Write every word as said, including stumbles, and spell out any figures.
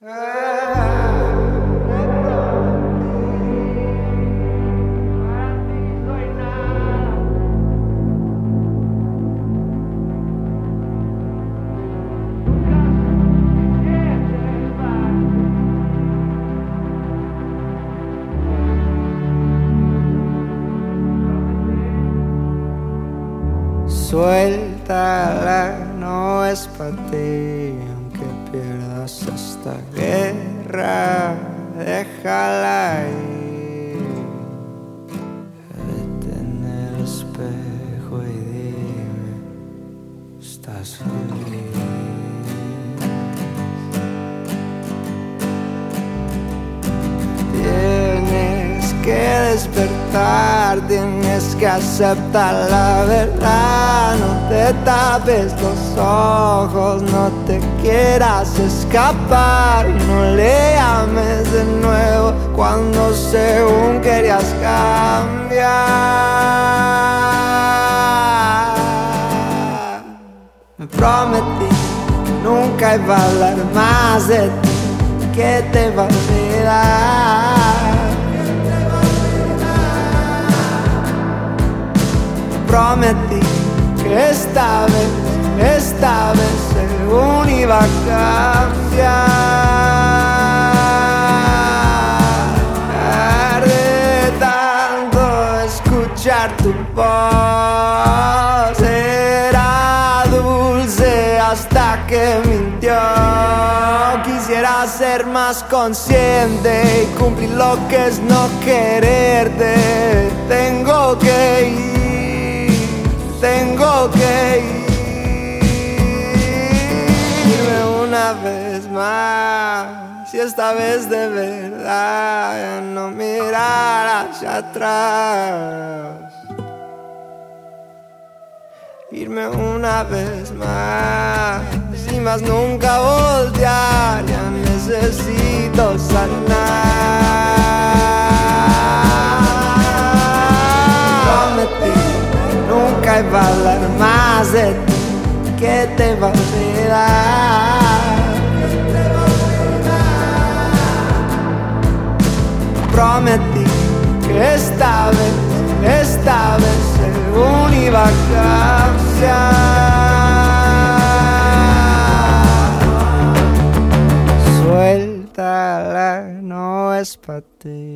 Suéltala, no es para ti, aunque pierdas esta guerra, déjala ir. Vete en el espejo y dime, ¿estás feliz? Tienes que despertar, tienes que aceptar la verdad. No te tapes los ojos, no te quieras escapar. No le llames de nuevo cuando según querías cambiar. Me prometí que nunca iba a hablar más de ti, que te va a olvidar. Prometí que esta vez, esta vez según iba a cambiar. De tanto escuchar tu voz, era dulce hasta que mintió. Quisiera ser más consciente y cumplir lo que es no quererte. Tengo que ir, tengo que irme una vez más. Y esta vez de verdad ya no mirar hacia atrás. Irme una vez más y más nunca voltear. Ya necesito sanar. Prometí que nunca iba a hablar más de ti, que te va a olvidar. Prometí que esta vez, esta vez según iba a cambiar. Suéltala, no es para ti.